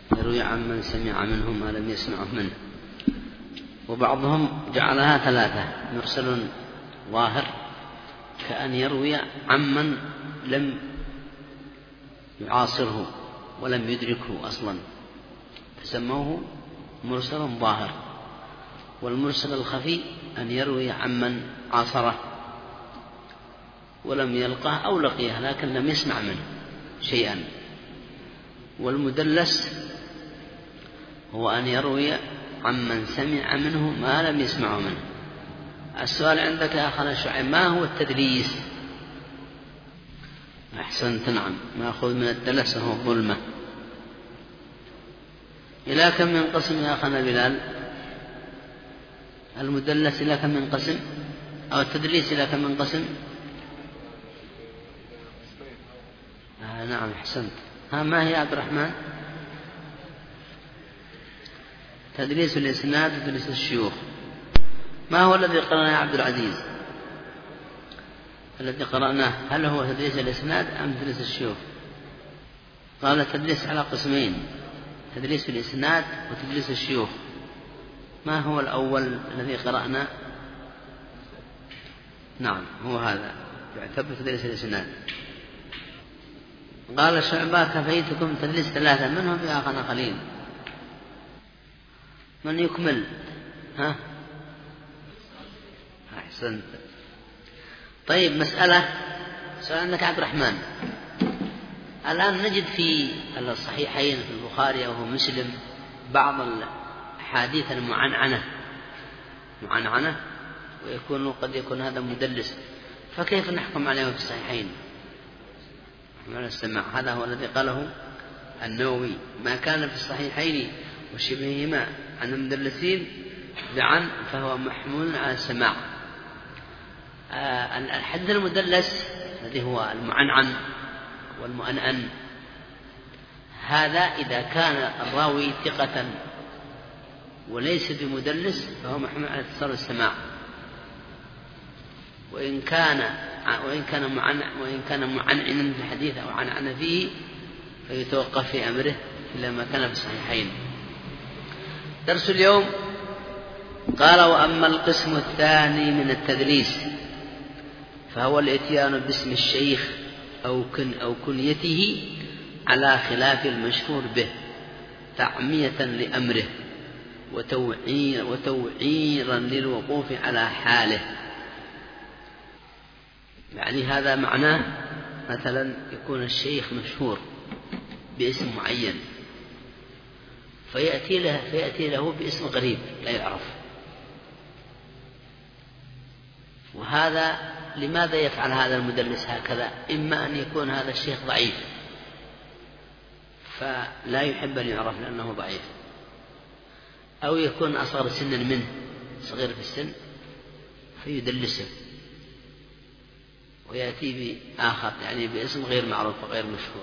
يروي عمن سمع منه ما لم يسمعه منه. وبعضهم جعلها ثلاثة: مرسل ظاهر كأن يروي عمن لم يعاصره ولم يدركه أصلا فسموه مرسل ظاهر. والمرسل الخفي أن يروي عمن عاصره ولم يلقه أو لقيه لكن لم يسمع منه شيئا. والمدلس هو أن يروي عمن سمع منه ما لم يسمعه منه. السؤال عندك يا أخنا شعيب: ما هو التدليس؟ أحسنت، نعم، مأخوذ من الدلس وهو الظلمة. إلى كم ينقسم يا أخنا بلال؟ المدلس إلى كم ينقسم؟ أو التدليس إلى كم ينقسم؟ نعم، أحسنت. ما هي عبد الرحمن؟ تدليس الإسناد وتدليس الشيوخ. ما هو الذي قرأناه يا عبد العزيز؟ الذي قرأناه هل هو تدليس الإسناد أم تدليس الشيوخ؟ قال التدليس على قسمين: تدليس الإسناد وتدليس الشيوخ. ما هو الأول الذي قرأنا؟ نعم، هو هذا يعتبر تدليس الإسناد. قال شعبة: كفيتكم تدليس ثلاثة منهم يا أخنا خليل. من يكمل؟ أحسنت. طيب، سؤال عندك عبد الرحمن. الآن نجد في الصحيحين في البخاري أو مسلم بعض الأحاديث المعنعنة قد يكون هذا مدلس، فكيف نحكم عليه في الصحيحين؟ على السماع. هذا هو الذي قاله النووي: ما كان في الصحيحين وشبههما عن المدلسين بعن فهو محمول على السماع. الحديث المدلس الذي هو المعنعن والمؤنن، هذا إذا كان الراوي ثقة وليس بمدلس فهو محمول على اتصال السماع. وإن كان معنعنا في الحديث أو عنعن فيه فيتوقف في أمره إلا ما كان في الصحيحين. درس اليوم قال: وأما القسم الثاني من التدليس فهو الإتيان باسم الشيخ أو كنيته على خلاف المشهور به تعمية لأمره وتوعيرا للوقوف على حاله. يعني هذا معناه مثلا يكون الشيخ مشهور باسم معين فيأتي له باسم غريب لا يعرف. وهذا لماذا يفعل هذا المدلس هكذا؟ إما أن يكون هذا الشيخ ضعيف فلا يحب أن يعرف لأنه ضعيف، أو يكون أصغر سنا منه، صغير في السن، فيدلسه ويأتي بآخر يعني باسم غير معروف وغير مشهور،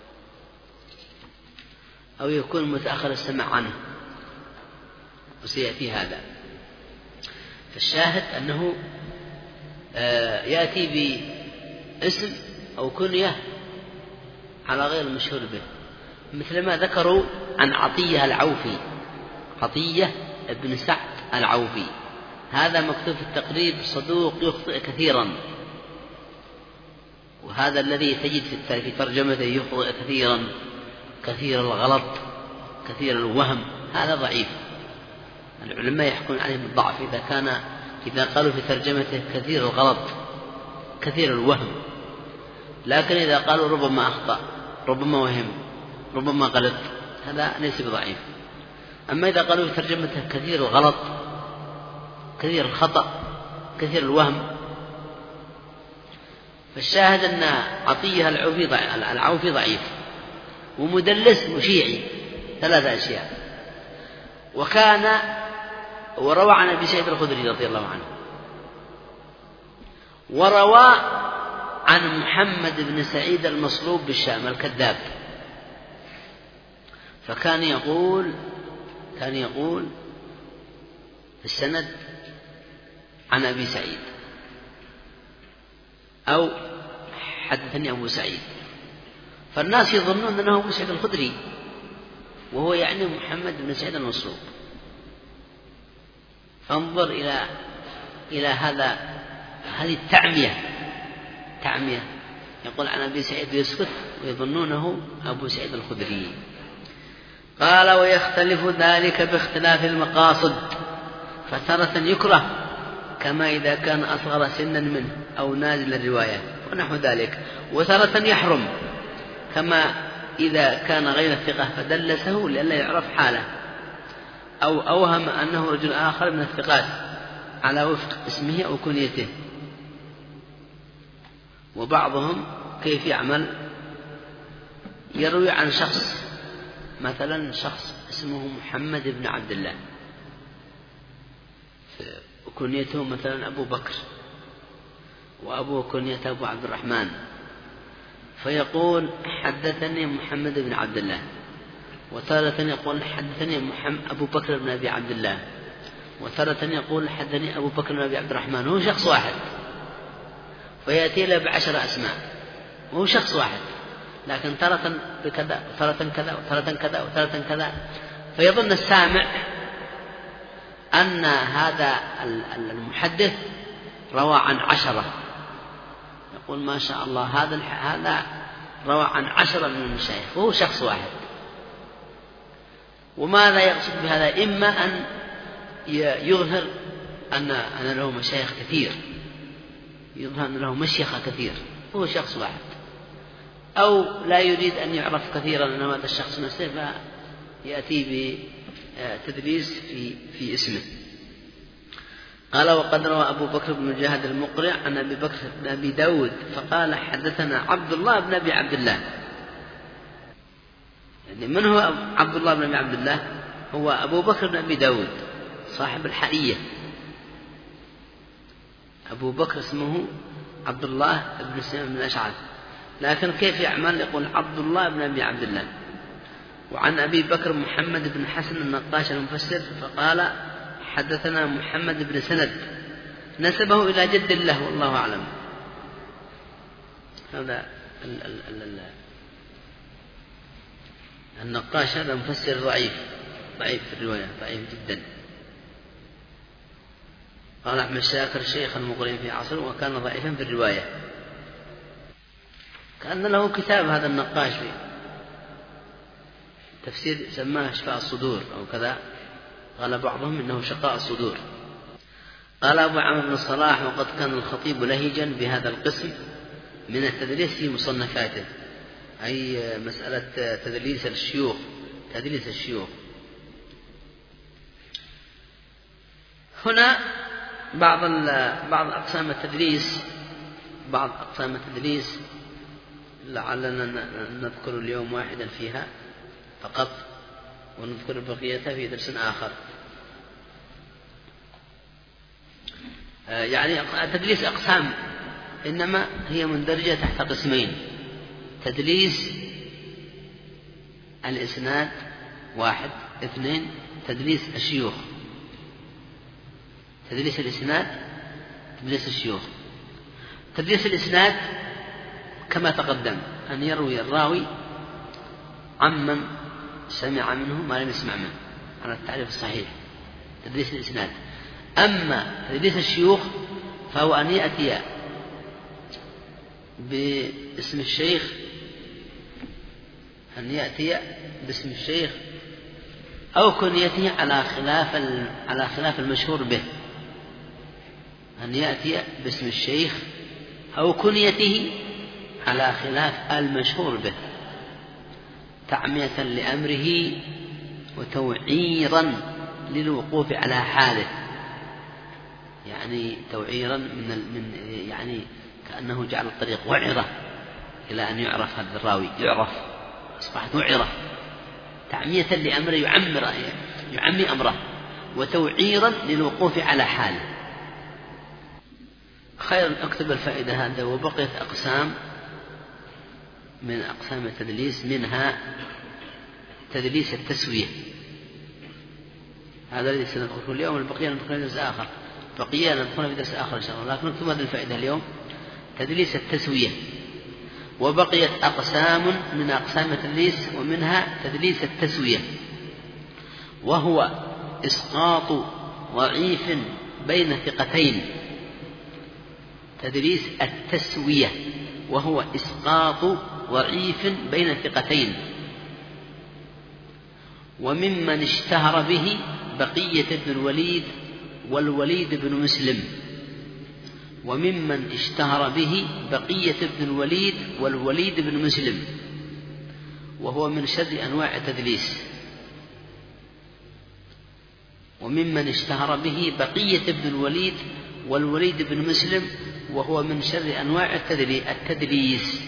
أو يكون متأخر السمع عنه وسيأتي هذا. فالشاهد أنه يأتي باسم أو كنية على غير المشهور به، مثل ما ذكروا عن عطية العوفي، عطية ابن سعد العوفي، هذا مكتوب في التقريب: صدوق يخطئ كثيرا. وهذا الذي تجد في ترجمته يخطئ كثيرا، كثير الغلط، كثير الوهم، هذا ضعيف. العلماء يحكون عليه بالضعف إذا قالوا في ترجمته كثير الغلط كثير الوهم. لكن إذا قالوا ربما أخطأ، ربما وهم، ربما غلط، هذا ليس بضعيف. أما إذا قالوا في ترجمته كثير الغلط كثير الخطأ كثير الوهم، فالشاهد أن عطية العوفي ضعيف ومدلس وشيعي، 3 أشياء. وروى عن أبي سعيد الخدري رضي الله عنه، وروى عن محمد بن سعيد المصلوب بالشام الكذاب، فكان يقول في السند عن أبي سعيد أو حدثني أبو سعيد، فالناس يظنون أنه أبو سعيد الخدري، وهو يعني محمد بن سعيد المصلوب. فانظر إلى هذه التعمية. يقول عن أبي سعيد يسكت ويظنونه أبو سعيد الخدري. قال: ويختلف ذلك باختلاف المقاصد، فترة يكره كما إذا كان أصغر سنا منه أو نازل الرواية ونحو ذلك، وترة يحرم كما إذا كان غير الثقة فدلسه لئلا يعرف حاله، أو أوهم أنه رجل آخر من الثقات على وفق اسمه أو كنيته. وبعضهم كيف يعمل؟ يروي عن شخص، مثلا شخص اسمه محمد بن عبد الله وكنيته مثلا أبو بكر، وأبوه كنيته أبو عبد الرحمن، فيقول: حدثني محمد بن عبد الله، وتارة يقول: حدثني أبو بكر بن أبي عبد الله، وتارة يقول: حدثني أبو بكر بن أبي عبد الرحمن. هو شخص واحد، فيأتي له ب10 أسماء، وهو شخص واحد، لكن تارة بكذا وتارة كذا وتارة كذا وتارة كذا، فيظن السامع أن هذا المحدث روى عن 10، يقول: ما شاء الله، هذا روى عن 10 من المشايخ، وهو شخص واحد. وماذا يقصد بهذا؟ إما أن يظهر أن له مشايخ كثير، يظهر أن له مشيخة كثير، هو شخص واحد، أو لا يريد أن يعرف كثيرا أن هذا الشخص نفسه، فيأتي بتدليس في اسمه. قال: وقد روى أبو بكر بن مجاهد المقرع عن أبي بكر بن أبي داود فقال: حدثنا عبد الله بن أبي عبد الله. يعني من هو عبد الله بن أبي عبد الله؟ هو أبو بكر بن أبي داود صاحب الحائية. أبو بكر اسمه عبد الله بن سليمان بن الأشعث، لكن كيف يعمل؟ يقول: عبد الله بن أبي عبد الله. وعن أبي بكر محمد بن حسن النقاش المفسر فقال: حدثنا محمد بن سند، نسبه إلى جد له والله أعلم. هذا النقاش هذا مفسر ضعيف في الرواية، ضعيف جدا. قال أحمد شاكر شيخ المقرئين في عصره وكان ضعيفا في الرواية، كأن له كتاب هذا النقاش في تفسير سماه شفاء الصدور أو كذا، قال بعضهم إنه شقاء الصدور. قال أبو عمرو بن الصلاح: وقد كان الخطيب لهجا بهذا القسم من التدليس في مصنفاته، أي مسألة تدليس الشيوخ. هنا بعض أقسام التدليس لعلنا نذكر اليوم واحدا فيها فقط، ونذكر البقية في درس آخر. يعني التدليس أقسام، إنما هي مندرجة تحت قسمين: تدليس الإسناد 1، 2 تدليس الشيوخ. تدليس الإسناد، تدليس الشيوخ. تدليس الإسناد كما تقدم أن يروي الراوي عمن سمع منه ما لم يسمع منه على التعريف الصحيح، تدليس الإسناد. أما تدليس الشيوخ فهو أن يأتي باسم الشيخ أو كنيته على خلاف المشهور به، أن يأتي باسم الشيخ أو كنيته على خلاف المشهور به، تعمية لأمره وتوعيرا للوقوف على حاله، يعني توعيرا يعني كأنه جعل الطريق وعرة إلى أن يعرف هذا الراوي، أصبحت وعرة، تعمية لأمره، يعمي أمره، وتوعيرا للوقوف على حاله. خير اكتب الفائدة هذا. وبقيت أقسام من أقسام التدليس، منها تدليس التسوية، هذا الذي سندخله اليوم، البقية ندخله في درس آخر، ندخله في درس آخر إن شاء الله، لكن نكتب هذه الفائدة اليوم: تدليس التسوية. وبقيت أقسام من أقسام التدليس، ومنها تدليس التسوية. وهو إسقاط ضعيف بين ثقتين. تدليس التسوية وهو إسقاط ضعيف بين ثقتين. وممن اشتهر به بقية بن الوليد والوليد بن مسلم. وممن اشتهر به بقية بن الوليد والوليد بن مسلم، وهو من شر أنواع التدليس. وممن اشتهر به بقية بن الوليد والوليد بن مسلم، وهو من شر أنواع التدليس.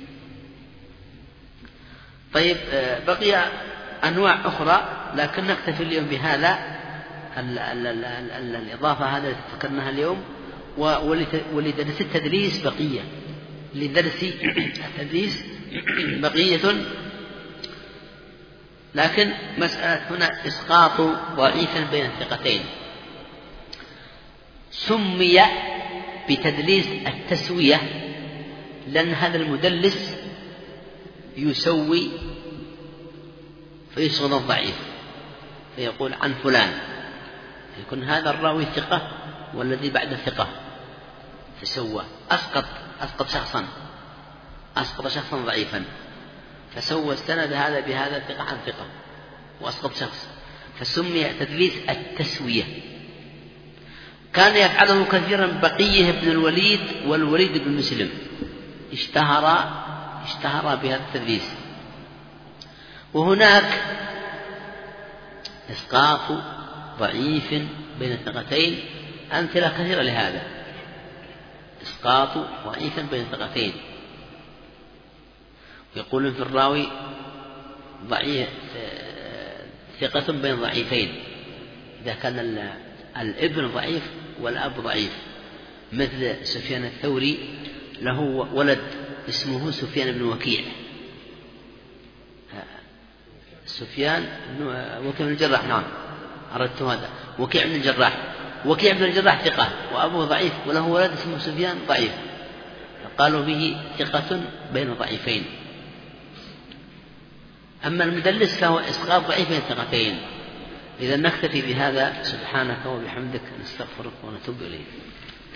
طيب، بقي أنواع أخرى لكن نكتفي اليوم بهذا الإضافة هذا ذكرناها اليوم. ولدرس التدليس بقية، لدرس التدليس بقية، لكن مسألة هنا إسقاط ضعيف بين الثقتين. سمي بتدليس التسوية لأن هذا المدلس يسوي فيصغر الضعيف، فيقول عن فلان، يكون هذا الراوي ثقة والذي بعد ثقة، فسوى أسقط شخصا ضعيفا، فسوى استند هذا بهذا ثقة عن ثقة وأسقط شخص، فسمي تدليس التسوية. كان يفعله كثيرا بقية بن الوليد والوليد بن مسلم، اشتهر بهذا التدليس. وهناك إسقاط ضعيف بين الثقتين، أمثلة كثيرة لهذا. إسقاط ضعيف بين الثقتين، يقولون في الراوي ضعيف ثقة بين ضعيفين، إذا كان الابن ضعيف والأب ضعيف، مثل سفيان الثوري له ولد اسمه سفيان بن وكيع، سفيان وكيع بن الجراح، نعم أردت هذا، وكيع بن الجراح ثقة وأبوه ضعيف، وله ولد اسمه سفيان ضعيف، فقالوا به ثقة بين ضعيفين. أما المدلس فهو إسقاط ضعيف بين ثقتين. إذا نكتفي بهذا، سبحانك وبحمدك نستغفرك ونتوب إليك.